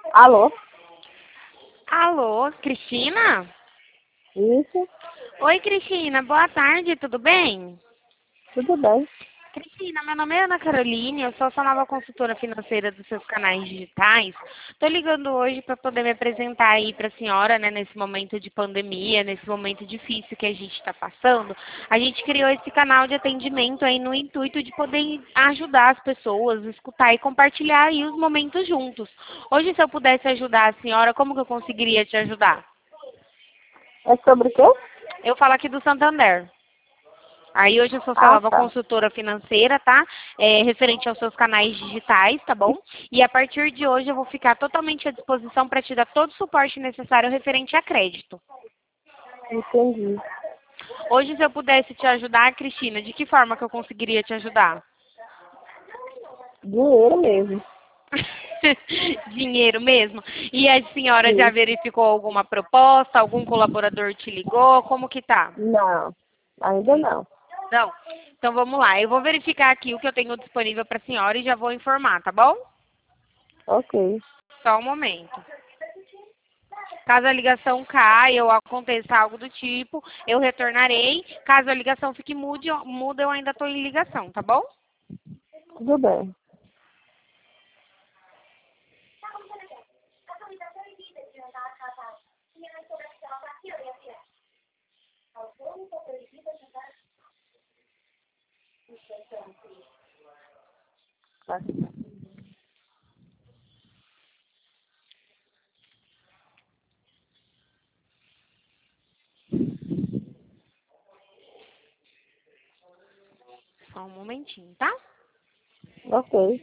Alô? Alô, Cristina? Isso, Oi, Cristina, boa tarde, tudo bem? tudo bem. Cristina, meu nome é Ana Caroline, eu sou sua nova consultora financeira dos seus canais digitais. Estou ligando hoje para poder me apresentar aí para a senhora, né, nesse momento de pandemia, nesse momento difícil que a gente está passando. A gente criou esse canal de atendimento aí no intuito de poder ajudar as pessoas, escutar e compartilhar aí os momentos juntos. Hoje, se eu pudesse ajudar a senhora, como que eu conseguiria te ajudar? É sobre o quê? Eu falo aqui do Santander. Aí hoje eu sou sua Ah, nova tá. consultora financeira, tá? Referente aos seus canais digitais, tá bom? E a partir de hoje eu vou ficar totalmente à disposição para te dar todo o suporte necessário referente a crédito. Entendi. Hoje, se eu pudesse te ajudar, Cristina, de que forma que eu conseguiria te ajudar? Dinheiro mesmo. Dinheiro mesmo? E a senhora já Isso. verificou alguma proposta? Algum colaborador te ligou? Como que tá? Não, ainda não. Não. Então vamos lá. Eu vou verificar aqui o que eu tenho disponível para a senhora e já vou informar, tá bom? Ok. Só um momento. Caso a ligação caia ou aconteça algo do tipo, eu retornarei. Caso a ligação fique muda, eu ainda estou em ligação, tá bom? Tudo bem. Tá. Só um momentinho, tá? Ok.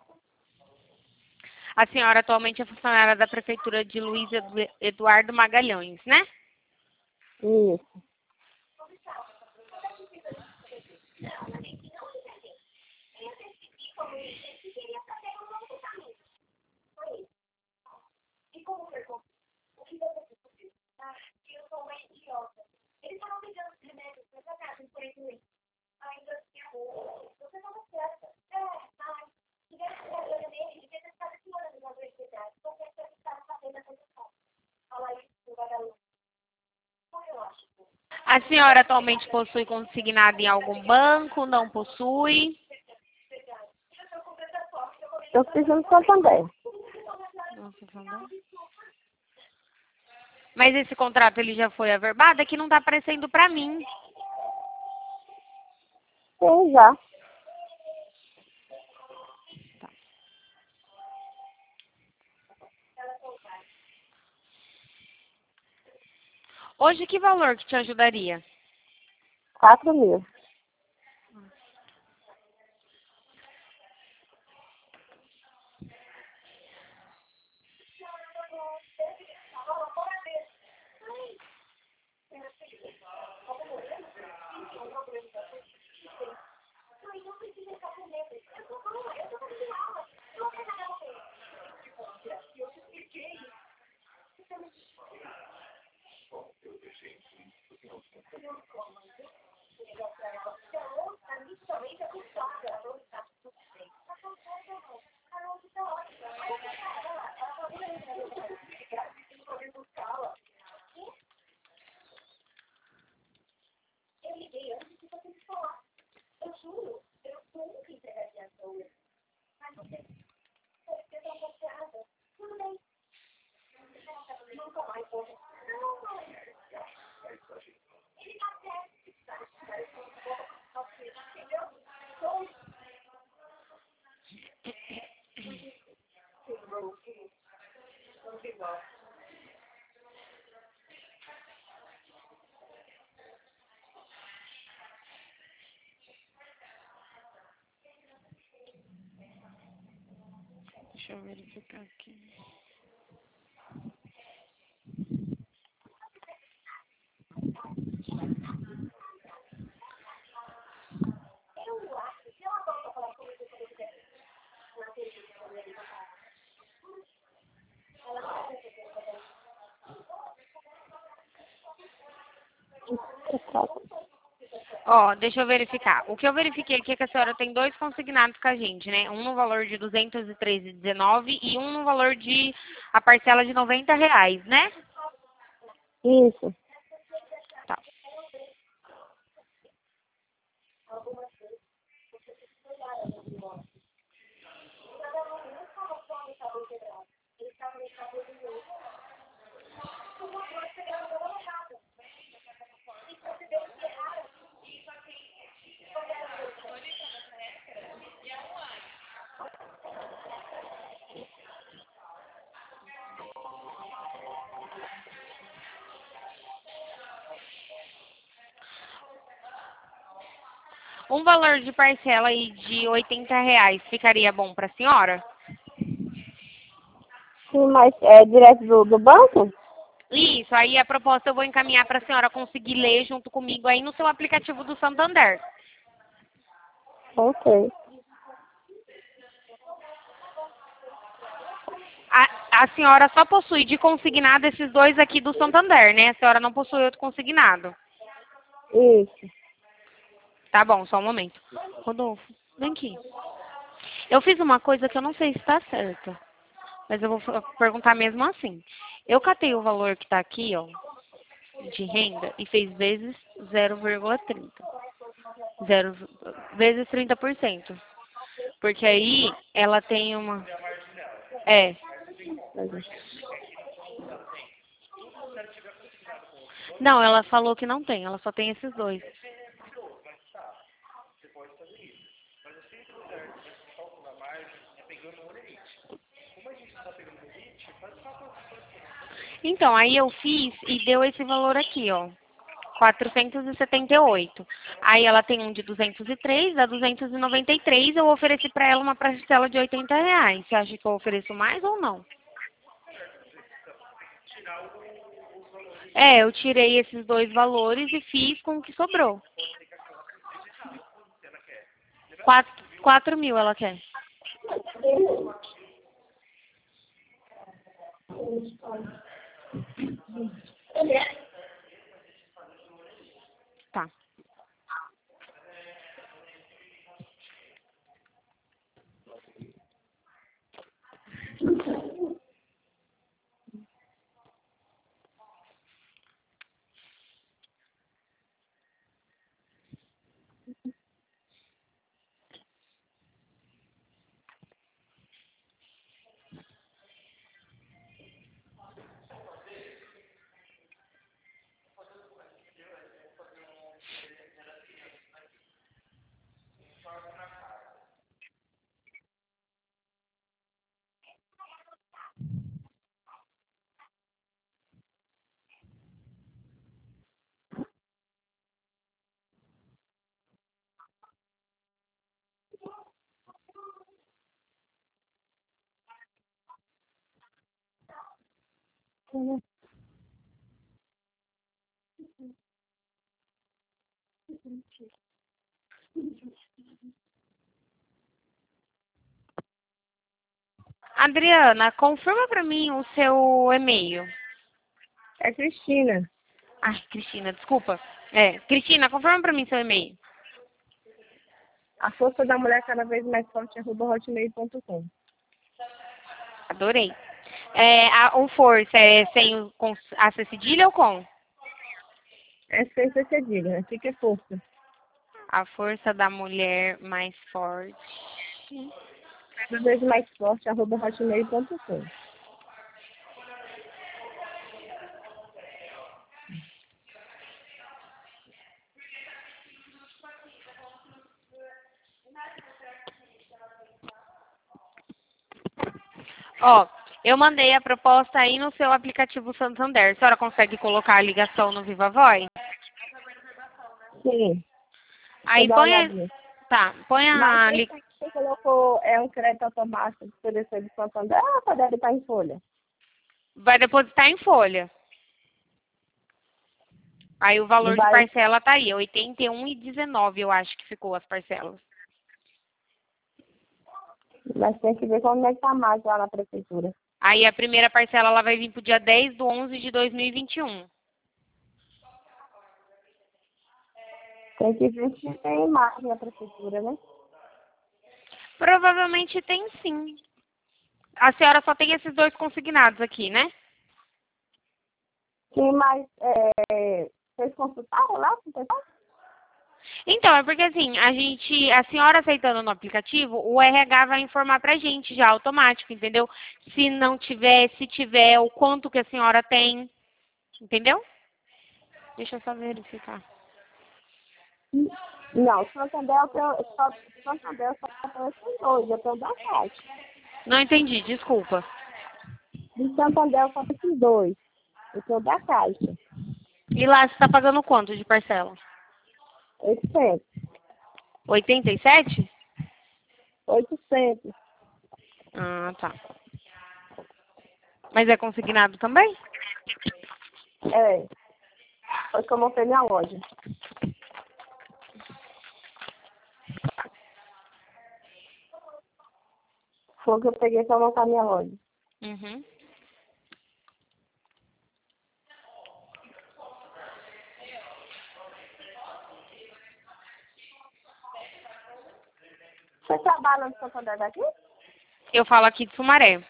A senhora atualmente é funcionária da Prefeitura de Luiz Eduardo Magalhães, né? Isso. A senhora atualmente possui consignado em algum banco? Não possui? Eu fiz no Santander. Nossa, falou. Mas esse contrato ele já foi averbado? É que não está aparecendo para mim. Sim, já. Hoje que valor que te ajudaria? 4.000. Deixa eu verificar aqui. Ó, deixa eu verificar. O que eu verifiquei aqui é que a senhora tem dois consignados com a gente, né? Um no valor de R$ 213,19 e um no valor de a parcela de R$ 90, né? Isso. Tá. Um valor de parcela aí de R$ 80 ficaria bom para a senhora? Sim, mas é direto do banco? Isso, aí a proposta eu vou encaminhar para a senhora conseguir ler junto comigo aí no seu aplicativo do Santander. Ok. A senhora só possui de consignado esses dois aqui do Santander, né? A senhora não possui outro consignado. Isso. Tá bom, só um momento. Rodolfo, vem aqui. Eu fiz uma coisa que eu não sei se está certa, mas eu vou perguntar mesmo assim. Eu catei o valor que está aqui, ó, de renda e fez vezes 0,30. 0 vezes 30%. Porque aí ela tem uma... É. Não, ela falou que não tem, ela só tem esses dois. Então, aí eu fiz e deu esse valor aqui, ó. 478. Aí ela tem um de 203, dá 293. Eu ofereci para ela uma parcela de R$ 80. Você acha que eu ofereço mais ou não? É, eu tirei esses dois valores e fiz com o que sobrou. 4 mil ela quer. Tá. Adriana, confirma para mim o seu e-mail. É Cristina. Ai, Cristina, desculpa. É, Cristina, confirma para mim seu e-mail. A força da mulher cada vez mais forte, @hotmail.com. Adorei. O força é sem com a cedilha ou com? É sem ser cedilha, né? Fica força. A força da mulher mais forte. Cada vez mais forte, @hotmail.com. Ó, eu mandei a proposta aí no seu aplicativo Santander. A senhora consegue colocar a ligação no Viva Voz? Sim. Deixa eu Aí dar uma põe olhadinha. põe Mas a esse que você colocou é um crédito automático de CDC de Santander ou pode estar em folha? vai depositar em folha. Aí o E valor de vai, parcela tá aí, 81,19 eu acho que ficou as parcelas. mas tem que ver como é que tá mais lá na prefeitura. Aí a primeira parcela ela vai vir pro dia 10/11/2021. Tem que ver se tem imagem na prefeitura, né? Provavelmente tem sim. A senhora só tem esses dois consignados aqui, né? Quem mais vocês consultaram lá com o pessoal? Então, é porque assim, a senhora aceitando no aplicativo, o RH vai informar pra gente já automático, entendeu? Se não tiver, se tiver, o quanto que a senhora tem, entendeu? Deixa eu só verificar. Não, Santander Santander só tem esses dois, eu tenho da Caixa. Não entendi, desculpa. De Santander só tem esses dois, eu tenho da Caixa. E lá você tá pagando quanto de parcela? 800. 87? 800. Ah, tá. Mas é consignado também? É, foi que eu montei minha loja. Foi o que eu peguei pra montar minha loja. Uhum. Você trabalha no Santander daqui? Eu falo aqui de Sumaré.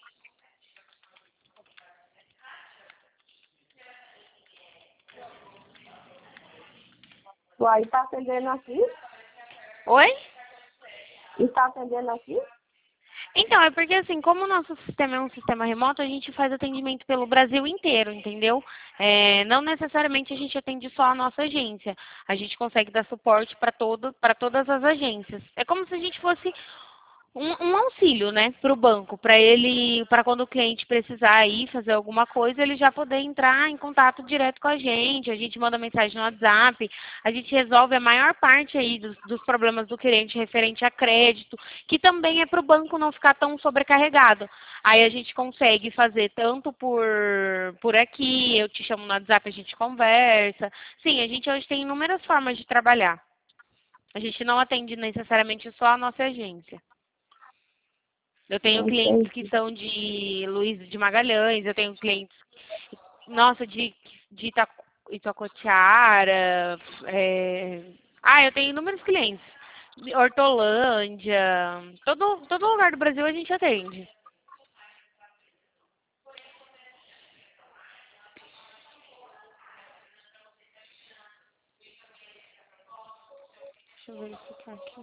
Uai, tá atendendo aqui? Oi? E tá atendendo aqui? Então, é porque assim, como o nosso sistema é um sistema remoto, a gente faz atendimento pelo Brasil inteiro, entendeu? Não necessariamente a gente atende só a nossa agência. A gente consegue dar suporte para todas as agências. É como se a gente fosse um auxílio, né, para o banco, para quando o cliente precisar ir fazer alguma coisa, ele já poder entrar em contato direto com a gente manda mensagem no WhatsApp, a gente resolve a maior parte aí dos problemas do cliente referente a crédito, que também é para o banco não ficar tão sobrecarregado. Aí a gente consegue fazer tanto por aqui, eu te chamo no WhatsApp, a gente conversa. Sim, a gente hoje tem inúmeras formas de trabalhar. A gente não atende necessariamente só a nossa agência. Eu tenho clientes que Entendi. são de Luiz de Magalhães, eu tenho clientes, nossa, de Itacoatiara, eu tenho inúmeros clientes. De Hortolândia, todo lugar do Brasil a gente atende. Deixa eu verificar aqui.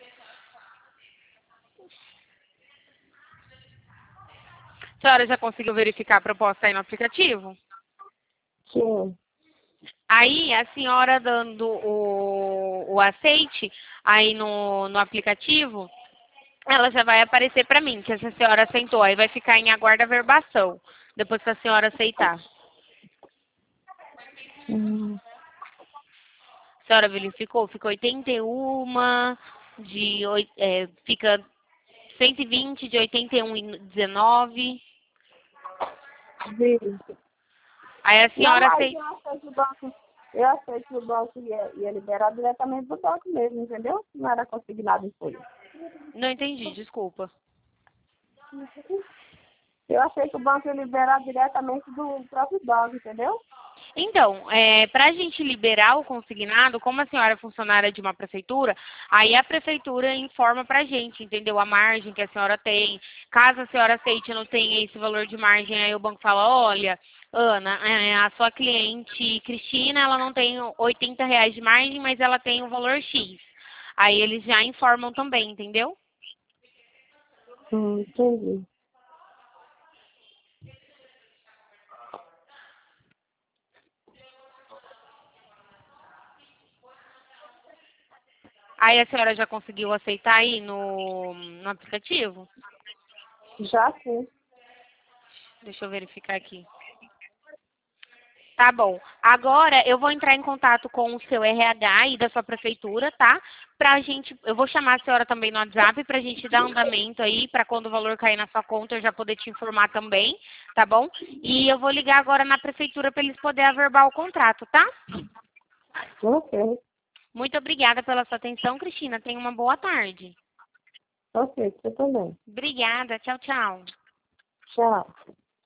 A senhora já conseguiu verificar a proposta aí no aplicativo? Sim. Aí a senhora dando o aceite aí no aplicativo, ela já vai aparecer para mim, que essa senhora aceitou. Aí vai ficar em aguarda verbação, depois que a senhora aceitar. Hum. A senhora verificou? Fica 81, fica 120 de 81,19. Vi. Aí a Não, senhora mas aceitou. eu achei que o banco ia liberar diretamente do banco mesmo, entendeu? Não era consignado em folha. Não entendi, desculpa. Eu achei que o banco ia liberar diretamente do próprio banco, entendeu? Então, para a gente liberar o consignado, como a senhora é funcionária de uma prefeitura, aí a prefeitura informa para a gente, entendeu? A margem que a senhora tem. Caso a senhora aceite e não tenha esse valor de margem, aí o banco fala, olha, Ana, a sua cliente Cristina, ela não tem R$ 80 de margem, mas ela tem o valor X. Aí eles já informam também, entendeu? Entendi. Aí a senhora já conseguiu aceitar aí no aplicativo? Já sim. Deixa eu verificar aqui. Tá bom. Agora eu vou entrar em contato com o seu RH e da sua prefeitura, tá? Eu vou chamar a senhora também no WhatsApp pra gente dar andamento aí, pra quando o valor cair na sua conta eu já poder te informar também, tá bom? E eu vou ligar agora na prefeitura para eles poderem averbar o contrato, tá? Ok. Muito obrigada pela sua atenção, Cristina. Tenha uma boa tarde. Ok, você também. Obrigada. Tchau, tchau. Tchau.